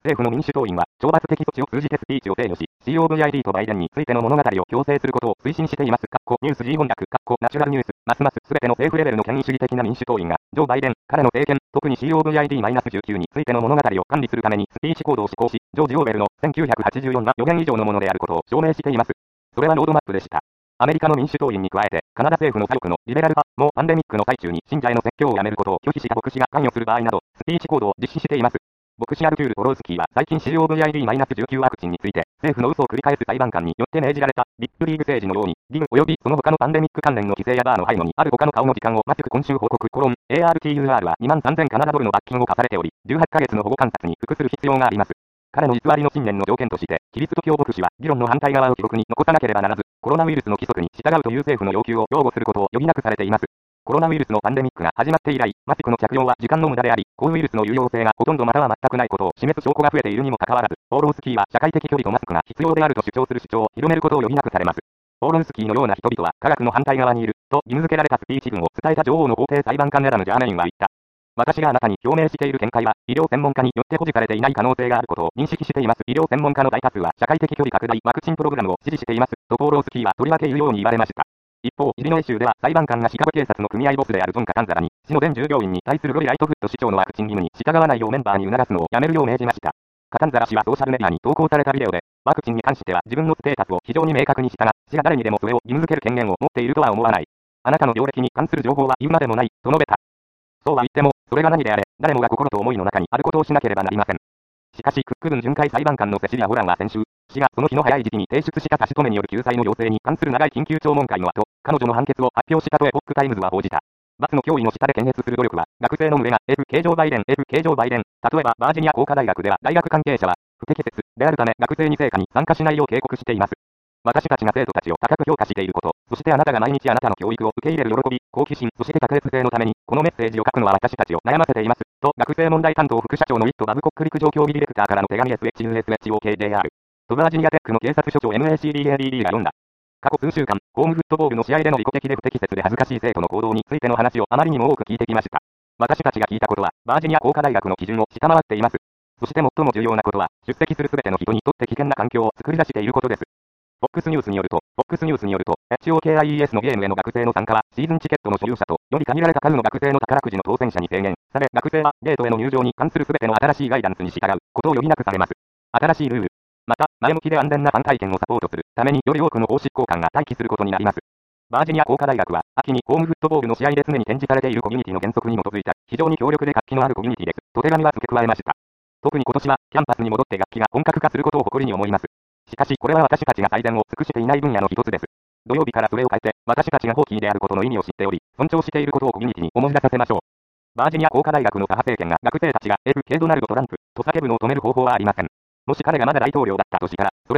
政府の民主党員は、懲罰的措置を通じてスピーチを制御し、COVID とバイデンについての物語を強制することを推進しています。ニュース G 翻訳、ナチュラルニュース、ますますすべての政府レベルの権威主義的な民主党員が、ジョー・バイデン、彼の政権、特に COVID-19 についての物語を管理するためにスピーチコードを施行し、ジョージ・オーベルの1984が予言以上のものであることを証明しています。それはロードマップでした。アメリカの民主党員に加えて、カナダ政府の左翼のリベラル派もパンデミックの最中に信者への説教をやめることを拒否した牧師が関与する場合など、スピーチコードを実施しています。牧師アルトゥール・トロウスキーは最近 COVID-19 ワクチンについて、政府の嘘を繰り返す裁判官によって命じられた、ビッグリーグ政治のように、リグ及びその他のパンデミック関連の規制やバーの背後にある他の顔の時間をマスク今週報告、ARTUR は23,000カナダドルの罰金を課されており、18ヶ月の保護観察に服する必要があります。彼の偽りの信念の条件として、キリスト教牧師は議論の反対側を記録に残さなければならず、コロナウイルスの規則に従うという政府の要求を擁護することを余儀なくされています。コロナウイルスのパンデミックが始まって以来、マスクの着用は時間の無駄であり、抗ウイルスの有用性がほとんどまたは全くないことを示す証拠が増えているにもかかわらず、ポーロンスキーは社会的距離とマスクが必要であると主張する主張を広めることを余儀なくされます。ポーロンスキーのような人々は科学の反対側にいる、と義務付けられたスピーチ文を伝えた女王の法廷裁判官アダム・ジャーメインは言った。私があなたに表明している見解は、医療専門家によって保持されていない可能性があることを認識しています。医療専門家の大多数は社会的距離拡大ワクチンプログラムを支持しています。とポーロンスキーはとりわけ言うように言われました。一方、イリノイ州では裁判官がシカゴ警察の組合ボスであるジョン・カタンザラに、市の全従業員に対するロリ・ライトフット市長のワクチン義務に従わないようメンバーに促すのをやめるよう命じました。カタンザラ氏はソーシャルメディアに投稿されたビデオで、ワクチンに関しては自分のステータスを非常に明確にしたが、市が誰にでもそれを義務付ける権限を持っているとは思わない。あなたの病歴に関する情報は言うまでもない、と述べた。そうは言っても、それが何であれ、誰もが心と思いの中にあることをしなければなりません。しかし、クック郡巡回裁判官のセシリア・ホランは先週、市がその日の早い時期に提出した差し止めによる救済の要請に関する長い緊急聴聞会の後、彼女の判決を発表したとエポックタイムズは報じた。罰の脅威の下で検閲する努力は、学生の群れが F 形状バイデン、例えばバージニア工科大学では大学関係者は、不適切であるため学生に成果に参加しないよう警告しています。私たちが生徒たちを高く評価していること、そしてあなたが毎日あなたの教育を受け入れる喜び、好奇心、そして卓越性のために、このメッセージを書くのは私たちを悩ませています。と、学生問題担当副社長のウィット・バブコック陸上競技ディレクターからの手紙 SHUSHOKJR。とバージニアテックの警察署長 MACDADD が読んだ。過去数週間、ホームフットボールの試合での利己的で不適切で恥ずかしい生徒の行動についての話をあまりにも多く聞いてきました。私たちが聞いたことは、バージニア工科大学の基準を下回っています。そして最も重要なことは、出席するすべての人にとって危険な環境を作り出していることです。FOX ニュースによると、HOKIES のゲームへの学生の参加は、シーズンチケットの所有者と、より限られた数の学生の宝くじの当選者に制限され、学生は、ゲートへの入場に関するすべての新しいガイダンスに従うことを余儀なくされます。新しいルール。また、前向きで安全なファン体験をサポートするためにより多くの法執行官が待機することになります。バージニア工科大学は、秋にホームフットボールの試合で常に展示されているコミュニティの原則に基づいた、非常に強力で活気のあるコミュニティです。と手紙は付け加えました。特に今年は、キャンパスに戻って楽器が本格化することを誇りに思います。しかし、これは私たちが最善を尽くしていない分野の一つです。土曜日からそれを変えて、私たちが放棄であることの意味を知っており、尊重していることをコミュニティに思い出させましょう。バージニア工科大学の左派政権が学生たちが F. K. ドナルド・トランプと叫ぶのを止める方法はありません。もし彼がまだ大統領だったとしたら、それ